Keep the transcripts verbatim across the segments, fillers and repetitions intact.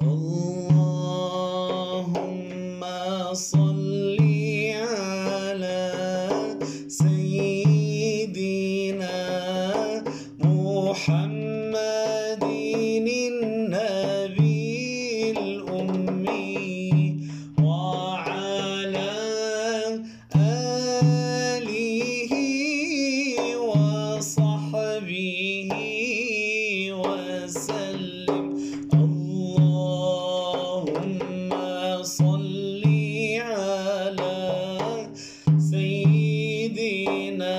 اللهم صل على سيدنا محمد النبي الأمي وعلى آله وصحبه وسلم. اللهم صل على سيدنا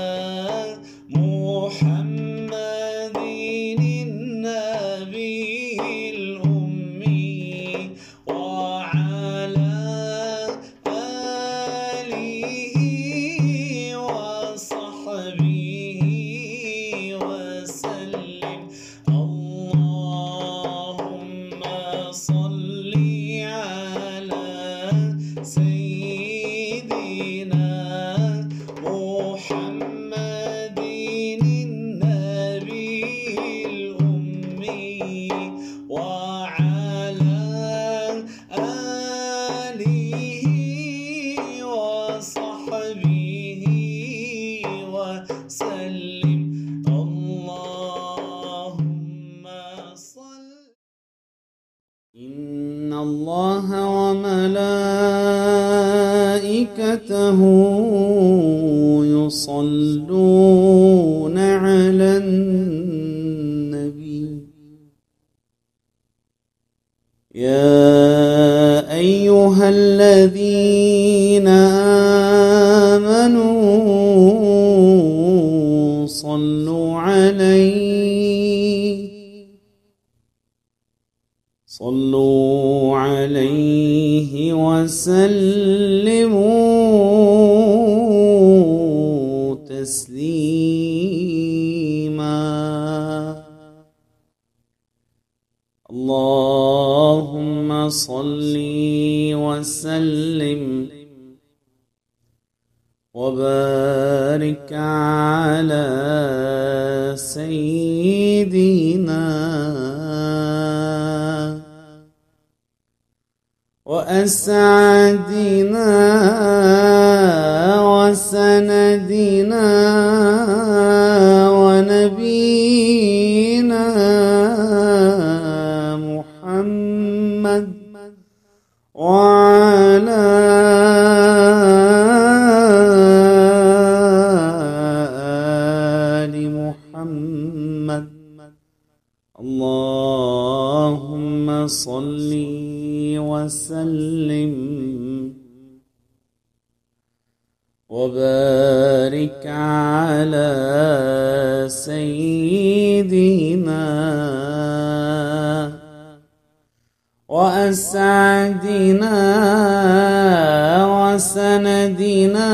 محمد النبي الأمي وعلى آله وصحبه وسلم. اللهم صل على سيدنا محمد النبي الأمي وعلى آله وصحبه وسلم. اللهم صل. إن الله وملائكته يصلون على النبي يا أيها الذين آمنوا صلوا عليه صلوا عليه وسلموا تسليما. اللهم صل وسلم وبارك على سيدنا وأسعدنا وسندنا ونبينا محمد وعلى آل محمد. اللهم صل وسلم وبارك على سيدنا وأسعدنا وسندنا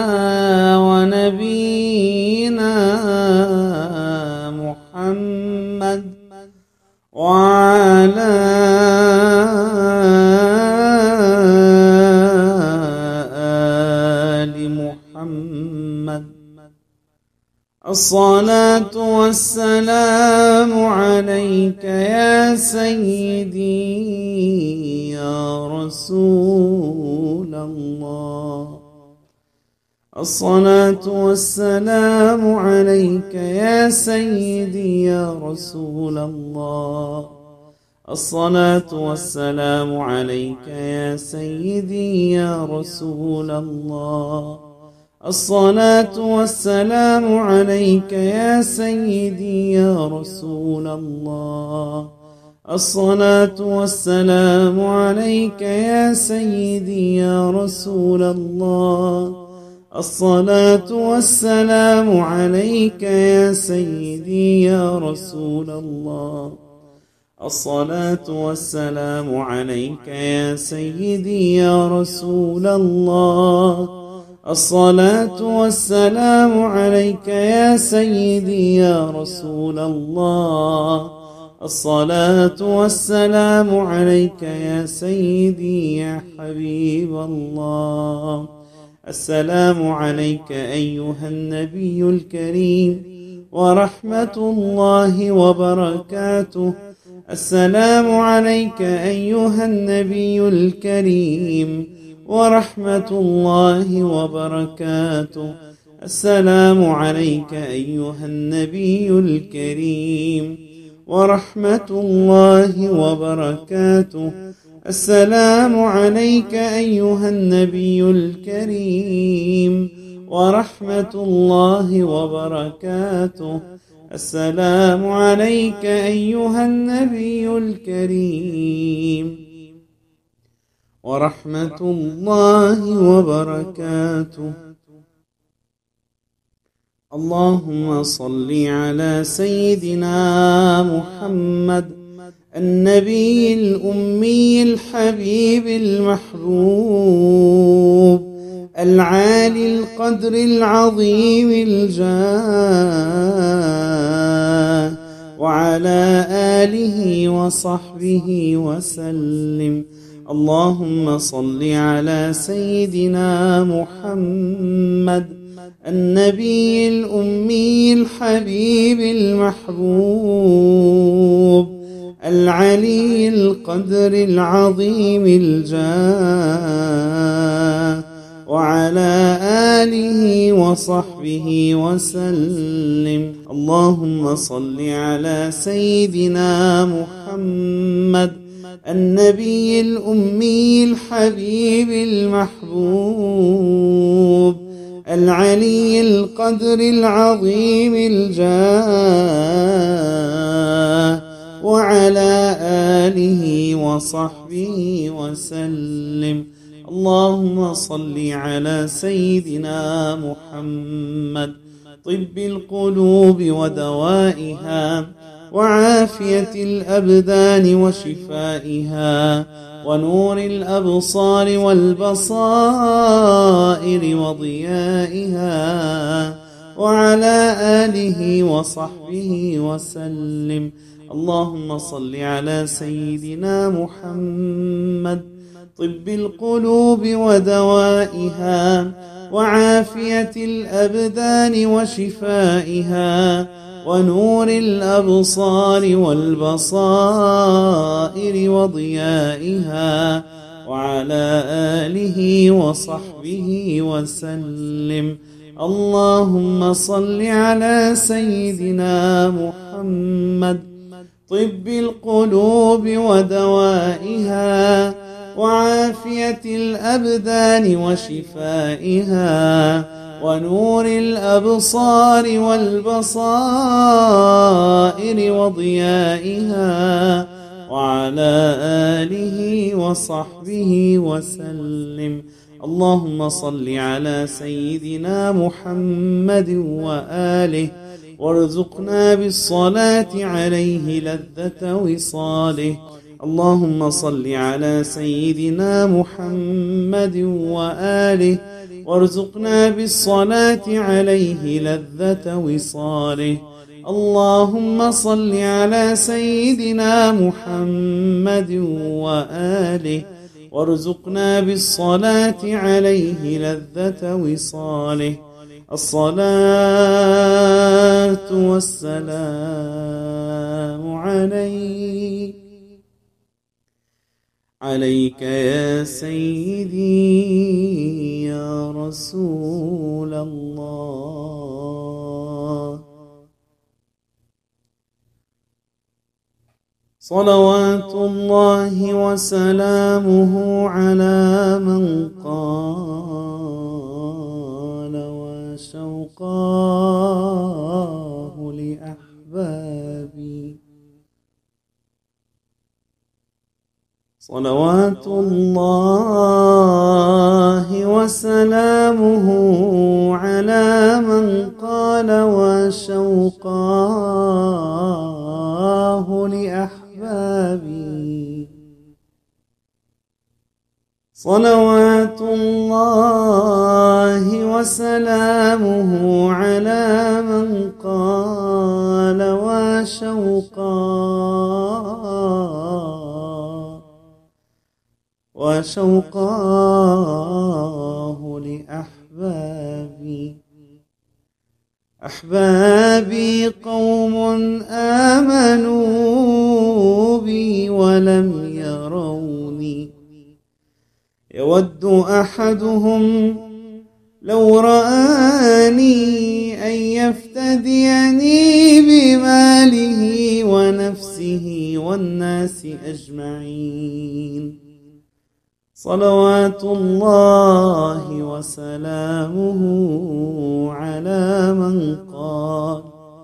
ونبينا محمد وعلى آل محمد. الصلاة والسلام عليك يا سيدي يا رسول الله. الصلاة والسلام عليك يا سيدي يا رسول الله. الصلاة والسلام عليك يا سيدي يا رسول الله. الصلاة والسلام عليك يا سيدي يا رسول الله. الصلاة والسلام عليك يا سيدي يا رسول الله. الصلاة والسلام عليك يا سيدي يا رسول الله. الصلاة والسلام عليك يا سيدي يا رسول الله. الصلاة والسلام عليك يا سيدي يا رسول الله. الصلاة والسلام عليك يا سيدي يا حبيب الله. السلام عليك أيها النبي الكريم ورحمة الله وبركاته. السلام عليك أيها النبي الكريم ورحمة الله وبركاته. السلام عليك أيها النبي الكريم ورحمة الله وبركاته. السلام عليك أيها النبي الكريم ورحمة الله وبركاته. السلام عليك أيها النبي الكريم ورحمة الله وبركاته. اللهم صل على سيدنا محمد النبي الأمي الحبيب المحبوب العالي القدر العظيم الجاه وعلى آله وصحبه وسلم. اللهم صل على سيدنا محمد النبي الأمي الحبيب المحبوب العلي القدر العظيم الجاه وعلى آله وصحبه وسلم. اللهم صل على سيدنا محمد النبي الأمي الحبيب المحبوب العلي القدر العظيم الجاه وعلى آله وصحبه وسلم. اللهم صل على سيدنا محمد طب القلوب ودوائها وعافية الأبدان وشفائها ونور الأبصار والبصائر وضيائها وعلى آله وصحبه وسلم. اللهم صل على سيدنا محمد طب القلوب ودوائها وعافية الأبدان وشفائها ونور الأبصار والبصائر وضيائها وعلى آله وصحبه وسلم. اللهم صل على سيدنا محمد طب القلوب ودوائها وعافية الأبدان وشفائها ونور الأبصار والبصائر وضيائها وعلى آله وصحبه وسلم. اللهم صل على سيدنا محمد وآله وارزقنا بالصلاة عليه لذة وصاله. اللهم صل على سيدنا محمد وآله وارزقنا بالصلاة عليه لذة وصاله. اللهم صل على سيدنا محمد وآله وارزقنا بالصلاة عليه لذة وصاله. الصلاة والسلام عليك عليك يا سيدي يا رسول الله. صلوات الله وسلامه على من قال وشوقاه لأحبابي. صلوات الله وسلامه على من قال وشوقاه لأحبابي. صلوات الله وسلامه على من قال وشوقاه وشوقاه لأحبابي. أحبابي قوم آمنوا بي ولم يروني، يود أحدهم لو رآني أن يفتديني بماله ونفسه والناس أجمعين. صلوات الله وسلامه على من قال: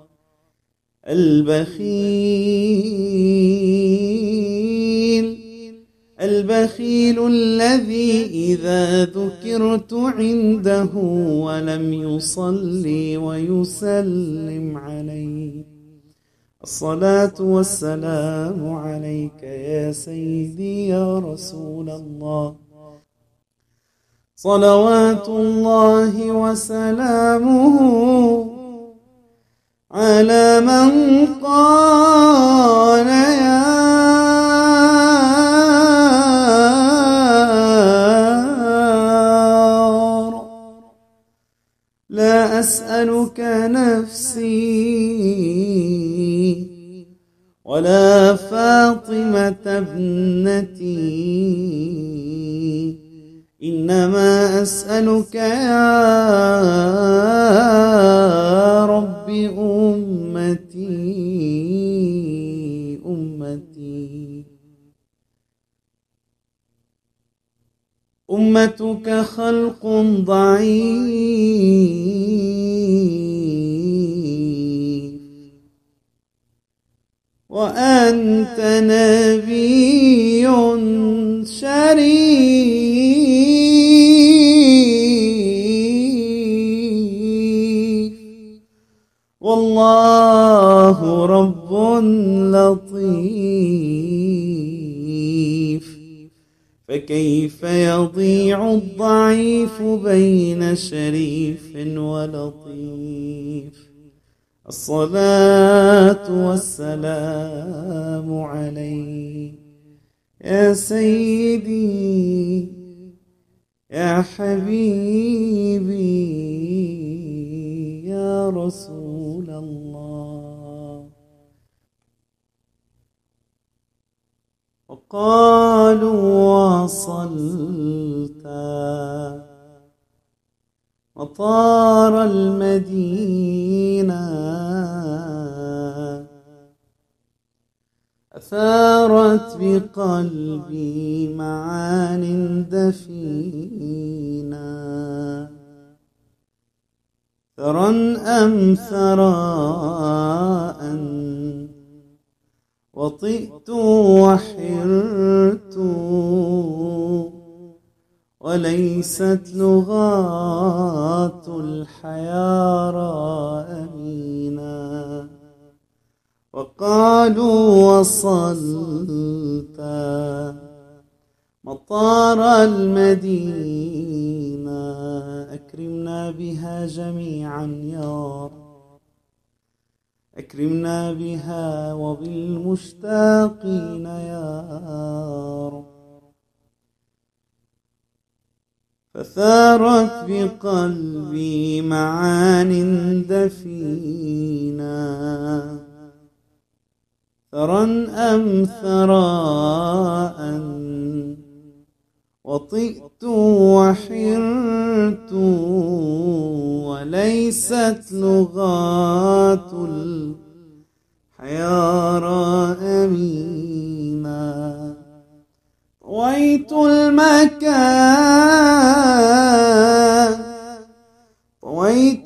البخيل البخيل الذي إذا ذكرت عنده ولم يصلي ويسلم عليه. الصلاة والسلام عليك يا سيدي يا رسول الله. صلوات الله وسلامه على من قال: يا رب لا أسألك نفسي ولا فاطمة ابنتي، إنما أسألك يا رب أمتي أمتي. أمتك خلق ضعيف وأنت نبي شريف، والله رب لطيف، فكيف يضيع الضعيف بين شريف ولطيف. الصلاة والسلام عليك يا سيدي يا حبيبي يا رسول الله. وقالوا وصلت مطار المدينة، أثارت بقلبي معان دفينة، ثرى أم ثراء وطئت وحرت، وليست لغات الحيارى أمينا. وقالوا وصلت مطار المدينة، أكرمنا بها جميعا يا رب، أكرمنا بها وبالمشتاقين يا رب. فثارت بقلبي معان دفينا، ثرى أم ثراء وطئت وحرت، وليست لغات الحيارى أمينا. طويت المكان طويت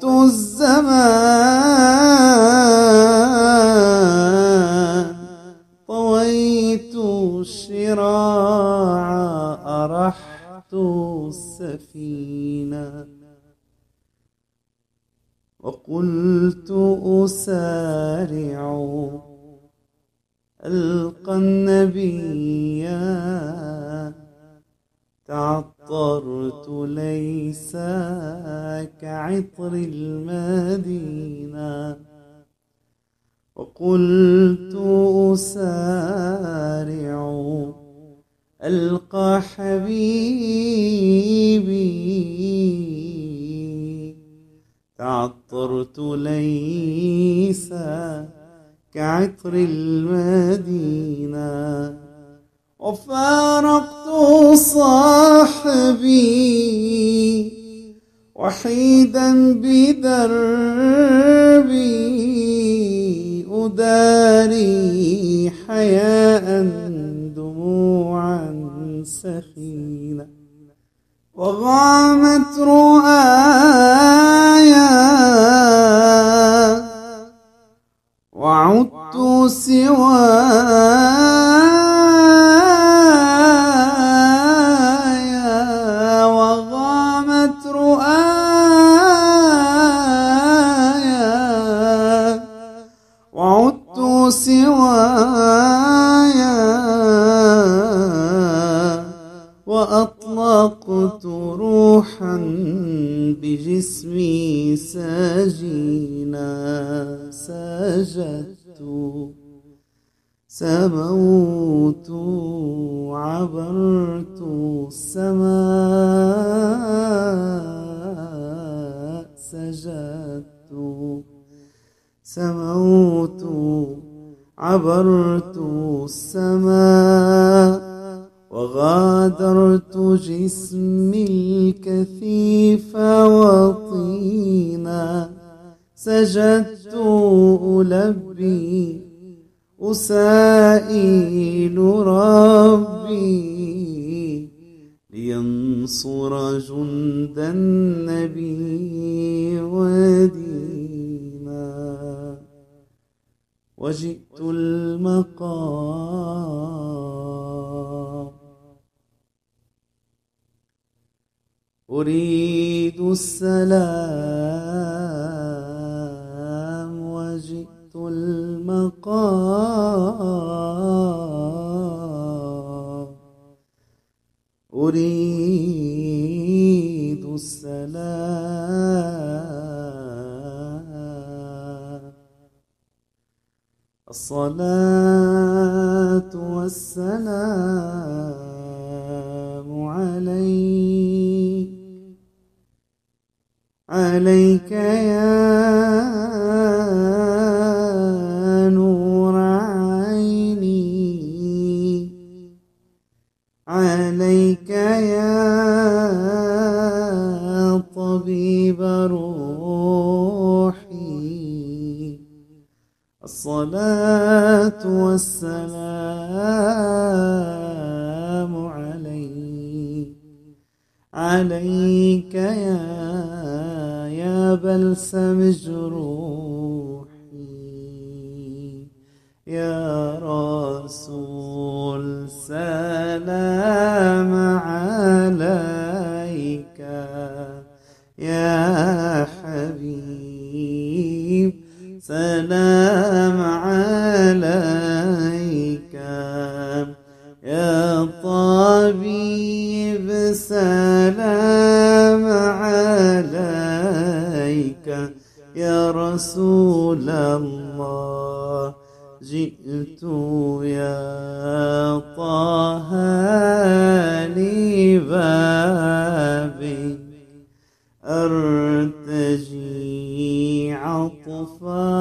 الزمان، طويت الشراع أرحت السفينة، وقلت أسارع ألقى النبي، تعطرت ليس كعطر المدينة، وقلت أسارع ألقى حبيبي، تعطرت ليس كعطر المدينة، وفارقت صاحبي وحيدا بدربي، أداري حياء دموعا سخينة، وغامت رؤايا وعدت سوايا، وغامت رؤايا وعدت سوايا، وأطلقت روحا بجسمي سجينا، سجدت سموت عبرت السماء، سجدت سموت عبرت السماء، وغادرت جسمي الكثيف وطينا، سجدت ألبي أسائل ربي لينصر جند النبي ودينا، وجئت المقام أريد السلام، وجئت المقام أريد السلام. الصلاة والسلام عليك عليك يا نور عيني، عليك يا طبيب روحي. الصلاة والسلام عليك عليك يا يا بلسم جروحي، يا رسول سلام عليك، يا حبيب سلام عليك، يا طبيب سلام عليك، يا رسول الله جئت يا طه لبابي أرتجي عطف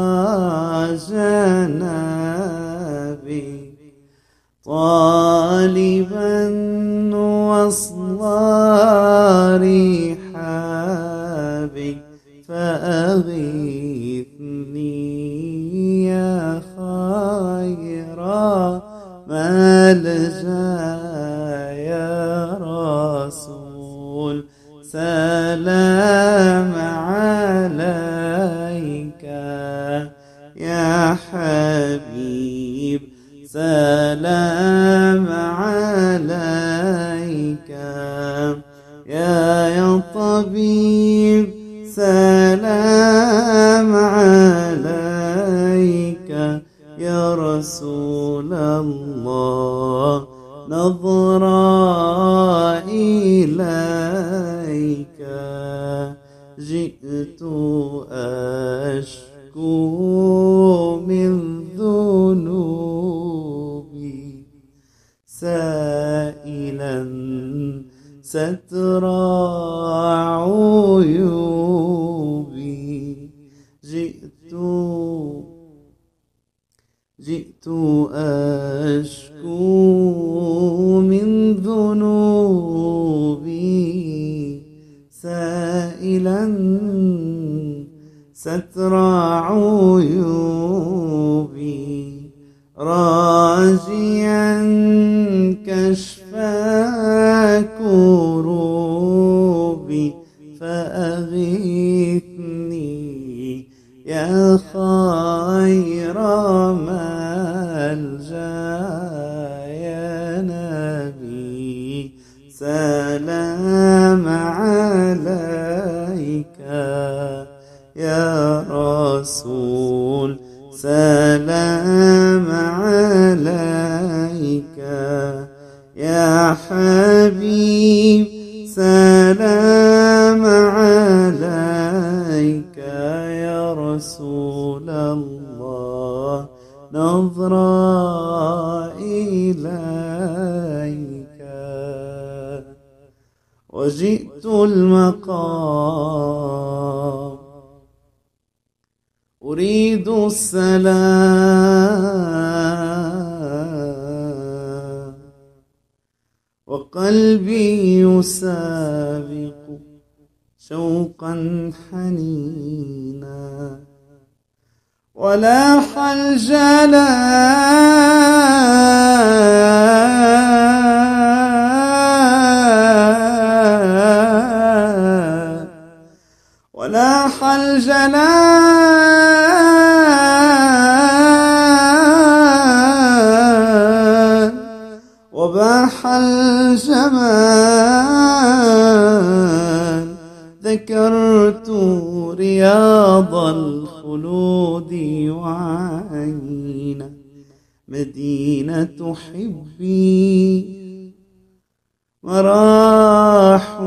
جنابي، طالبا وصل رحابي، فأغثني يا خير ملجأ، يا رسول سلام عليك، يا حبيب سلام عليك، يا يا طبيب سلام عليك، يا رسول الله نظرا إليك، جئت أشكو من ذنوبي سائلا ستر عيوبي، أشكو من ذنوبي سائلا ستر عيوبي راجيا كشف كروبي فأغثني يا خير ملجأ يا نبي سلام عليك يا رسول سلام عليك يا حبيب سلام عليك يا رسول الله نظرة إليك وجئت المقام أريد السلام وقلبي يسابق شوقا حنينا ولاح الجلال ولاح الجلال وباح الجمال ذكرت رياض الخلود وعينا مدينة حبي مراح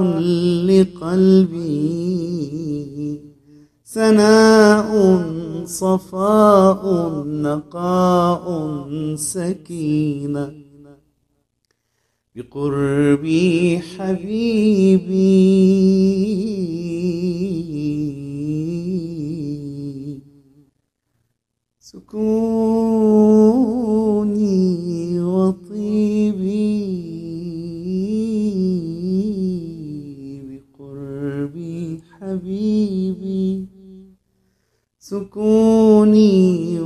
لقلبي سناء صفاء نقاء سكينة بقربي حبيبي سكوني وطيبي بقربي حبيبي سكوني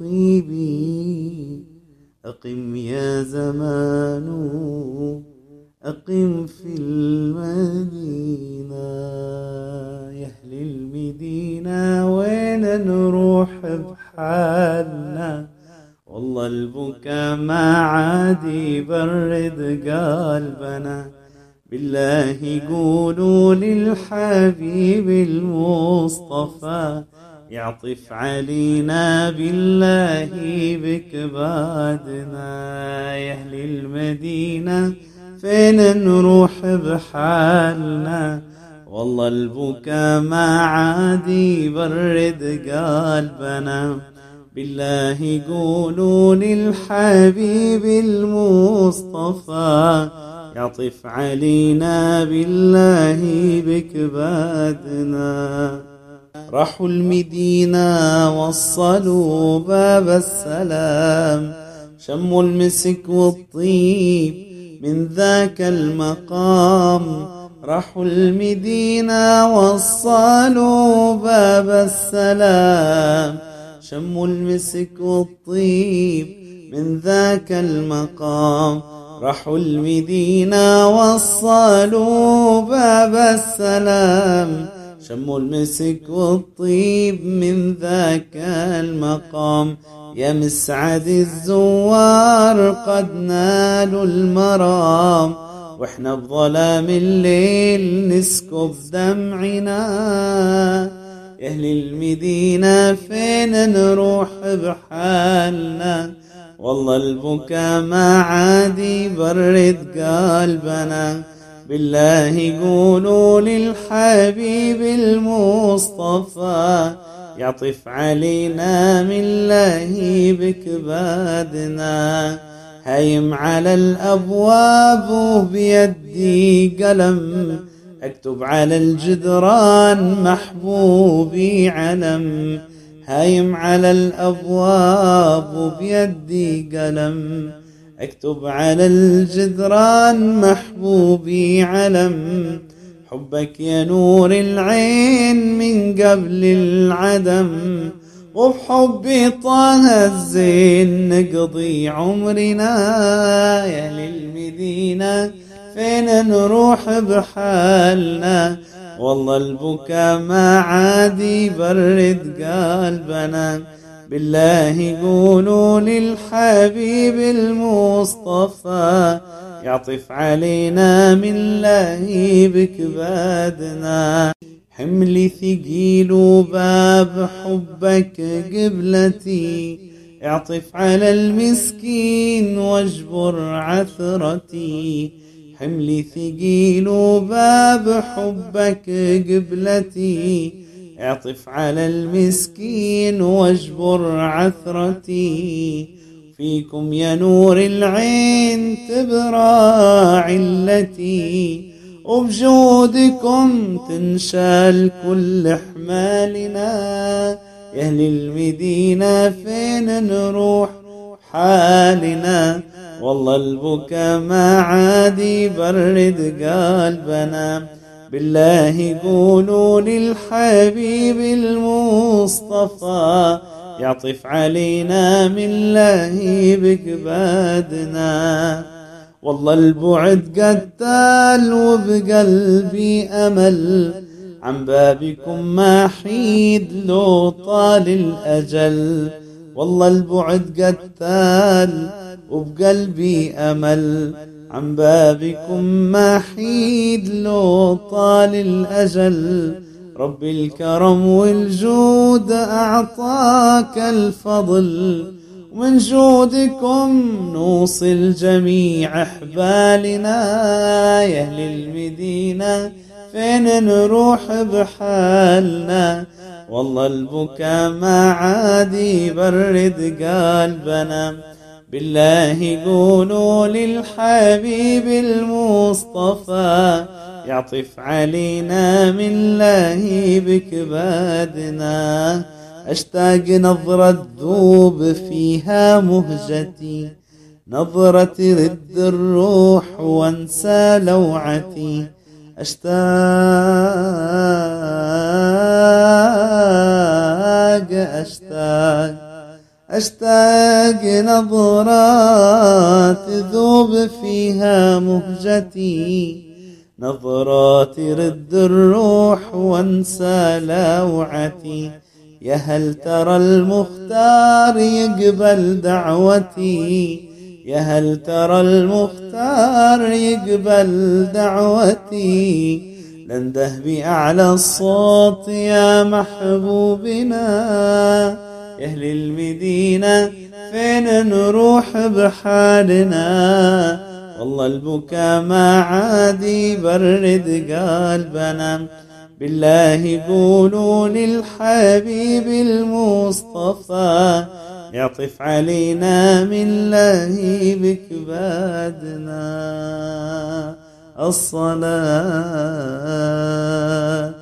وطيبي أقم يا زمان أقم في المدينة يا أهل المدينة وين نروح بحالنا والله البكا ما عاد يبرد قلبنا بالله قولوا للحبيب المصطفى يعطف علينا بالله بكبادنا يا أهل المدينة فين نروح بحالنا والله البكا ما عاد يبرد قلبنا بالله قولوا للحبيب المصطفى يعطف علينا بالله بكبادنا راحوا المدينة وصلوا باب السلام شموا المسك والطيب من ذاك المقام راحوا المدينة وصلوا باب السلام شموا المسك والطيب من ذاك المقام راحوا المدينة وصلوا باب السلام شموا المسك والطيب من ذاك المقام يا مسعد الزوار قد نالوا المرام واحنا بظلام الليل نسكب دمعنا يا أهل المدينة فين نروح بحالنا والله البكا ما عاد يبرد قلبنا بالله قولوا للحبيب المصطفى يعطف علينا من لهيب كبادنا هايم على الأبواب وبيدي قلم أكتب على الجدران محبوبي علم هايم على الأبواب وبيدي قلم، اكتب على الجدران محبوبي علم، حبك يا نور العين من قبل العدم، وبحب طه الزين نقضي عمرنا، يا أهل المدينة فين نروح بحالنا، والله البكا ما عاد يبرد قلبنا، بالله قولوا للحبيب المصطفى يعطف علينا من لهيبك بادنا، حملي ثقيل وباب حبك قبلتي، اعطف على المسكين واجبر عثرتي، حملي ثقيل وباب حبك قبلتي، اعطف على المسكين واجبر عثرتي، فيكم يا نور العين تبرى علتي، وبجودكم تنشال كل حمالنا، يا أهل المدينة فين نروح حالنا، والله البكا ما عاد يبرد قلبنا، بالله قولوا للحبيب المصطفى يعطف علينا من لهيبك بادنا، والله البعد قتال وبقلبي أمل، عن بابكم ما حيد لو طال الأجل، والله البعد قتال وبقلبي أمل، عن بابكم ما حيد لو طال الأجل، رب الكرم والجود أعطاك الفضل، ومن جودكم نوصل جميع حبالنا، يا أهل المدينة فين نروح بحالنا، والله البكا ما عاد يبرد قلبنا، بالله قولوا للحبيب المصطفى يعطف علينا من لهيبك بادنا، أشتاق نظرة ذوب فيها مهجتي، نظرة ترد الروح وانسى لوعتي، أشتاق أشتاق أشتاق نظرات تذوب فيها مهجتي، نظرات ترد الروح وانسى لوعتي، يا هل ترى المختار يقبل دعوتي، يا هل ترى المختار يقبل دعوتي، ننده بأعلى الصوت يا محبوبنا، يا أهل المدينة فين نروح بحالنا، والله البكا ما عاد يبرد قلبنا، بالله قولوا للحبيب المصطفى يعطف علينا من لهيبك بادنا، الصلاة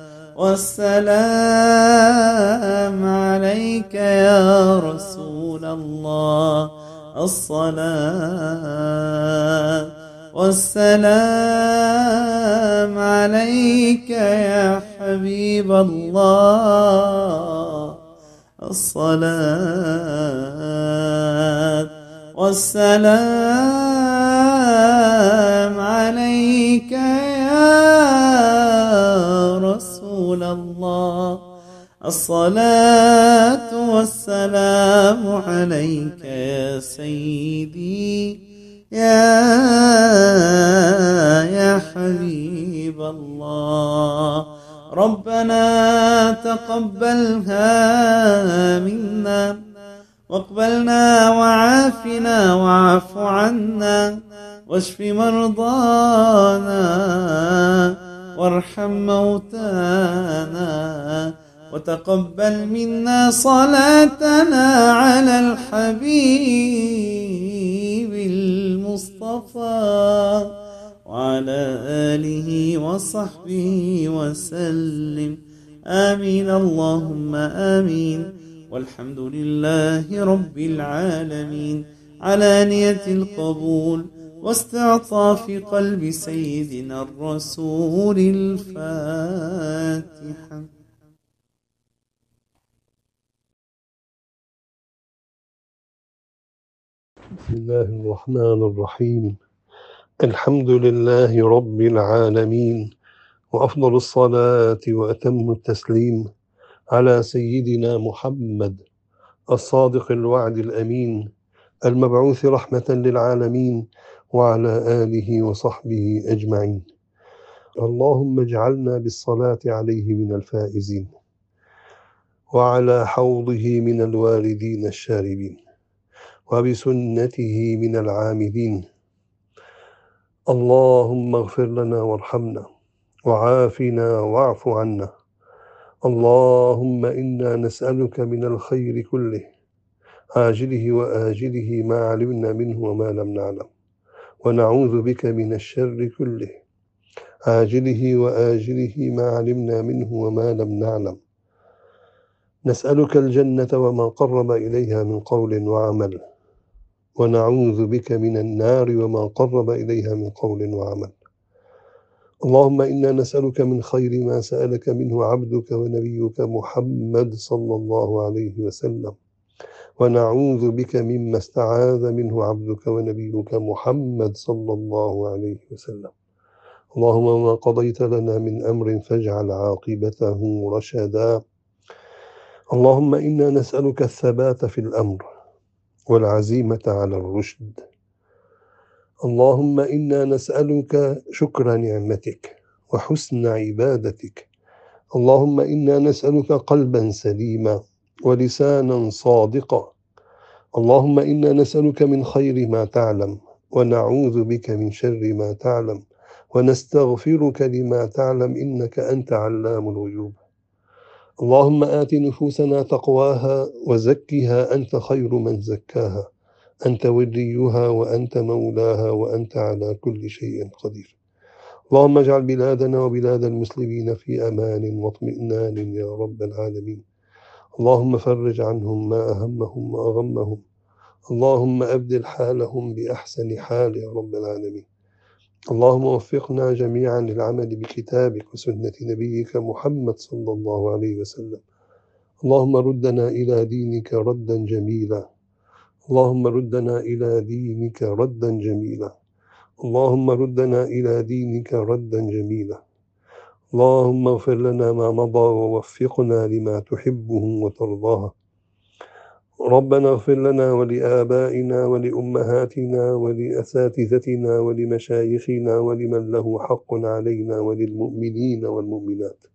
والسلام عليك يا رسول الله، الصلاة والسلام عليك يا حبيب الله، الصلاة والسلام عليك يا رسول الله، الصلاة والسلام عليك يا سيدي يا يا حبيب الله، ربنا تقبلها منا، واقبلنا وعافنا واعف عنا، واشف مرضانا وارحم موتانا، وتقبل منا صلاتنا على الحبيب المصطفى وعلى آله وصحبه وسلم، آمين اللهم آمين. والحمد لله رب العالمين على نية القبول واستعطاف قلب سيدنا الرسول. الفاتحة. بسم الله الرحمن الرحيم. الحمد لله رب العالمين، وأفضل الصلاة وأتم التسليم على سيدنا محمد الصادق الوعد الأمين المبعوث رحمة للعالمين، وعلى آله وصحبه أجمعين. اللهم اجعلنا بالصلاة عليه من الفائزين، وعلى حوضه من الواردين الشاربين، وبسنته من العاملين. اللهم اغفر لنا وارحمنا وعافنا واعف عنا. اللهم إنا نسألك من الخير كله عاجله وآجله ما علمنا منه وما لم نعلم، ونعوذ بك من الشر كله عاجله وآجله ما علمنا منه وما لم نعلم. نسألك الجنة وما قرب إليها من قول وعمل، ونعوذ بك من النار وما قرب إليها من قول وعمل. اللهم إنا نسألك من خير ما سألك منه عبدك ونبيك محمد صلى الله عليه وسلم، ونعوذ بك مما استعاذ منه عبدك ونبيك محمد صلى الله عليه وسلم. اللهم ما قضيت لنا من أمر فاجعل عاقبته رشدا. اللهم إنا نسألك الثبات في الأمر والعزيمة على الرشد. اللهم إنا نسألك شكر نعمتك وحسن عبادتك. اللهم إنا نسألك قلبا سليما ولسانا صادقا. اللهم إنا نسألك من خير ما تعلم، ونعوذ بك من شر ما تعلم، ونستغفرك لما تعلم، إنك أنت علام الغيوب. اللهم آت نفوسنا تقواها وزكها أنت خير من زكاها، أنت وليها وأنت مولاها وأنت على كل شيء قدير. اللهم اجعل بلادنا وبلاد المسلمين في أمان واطمئنان يا رب العالمين. اللهم فرج عنهم ما أهمهم وأغمهم. اللهم أبدل حالهم بأحسن حال يا رب العالمين. اللهم وفقنا جميعا للعمل بكتابك وسنة نبيك محمد صلى الله عليه وسلم. اللهم ردنا إلى دينك ردا جميلا. اللهم ردنا إلى دينك ردا جميلا. اللهم ردنا إلى دينك ردا جميلا. اللهم اغفر لنا ما مضى ووفقنا لما تحبه وترضاه. ربنا اغفر لنا ولآبائنا ولأمهاتنا ولأساتذتنا ولمشايخنا ولمن له حق علينا وللمؤمنين والمؤمنات.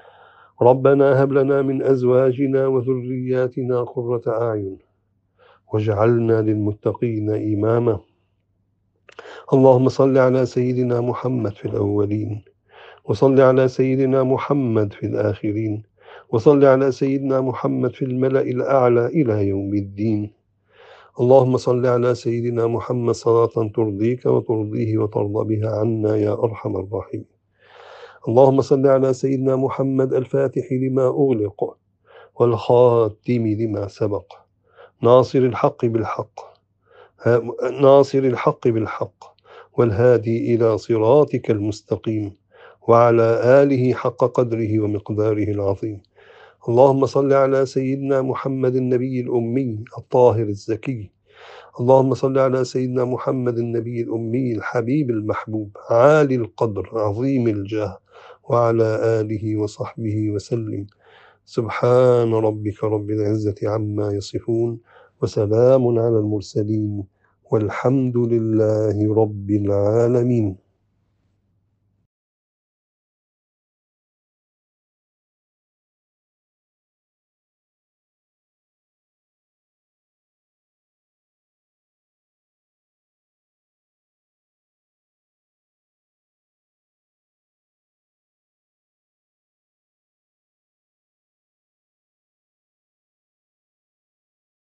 ربنا هب لنا من أزواجنا وذرياتنا قرة أعين واجعلنا للمتقين إماما. اللهم صل على سيدنا محمد في الأولين، وصل على سيدنا محمد في الآخرين، وصل على سيدنا محمد في الملأ الأعلى إلى يوم الدين. اللهم صل على سيدنا محمد صلاة ترضيك وترضيه وترضى بها عنا يا أرحم الراحمين. اللهم صل على سيدنا محمد الفاتح لما أغلق والخاتم لما سبق، ناصر الحق بالحق ناصر الحق بالحق والهادي إلى صراطك المستقيم، وعلى آله حق قدره ومقداره العظيم. اللهم صل على سيدنا محمد النبي الأمي الطاهر الزكي. اللهم صل على سيدنا محمد النبي الأمي الحبيب المحبوب عالي القدر عظيم الجاه، وعلى آله وصحبه وسلم. سبحان ربك رب العزة عما يصفون، وسلام على المرسلين، والحمد لله رب العالمين.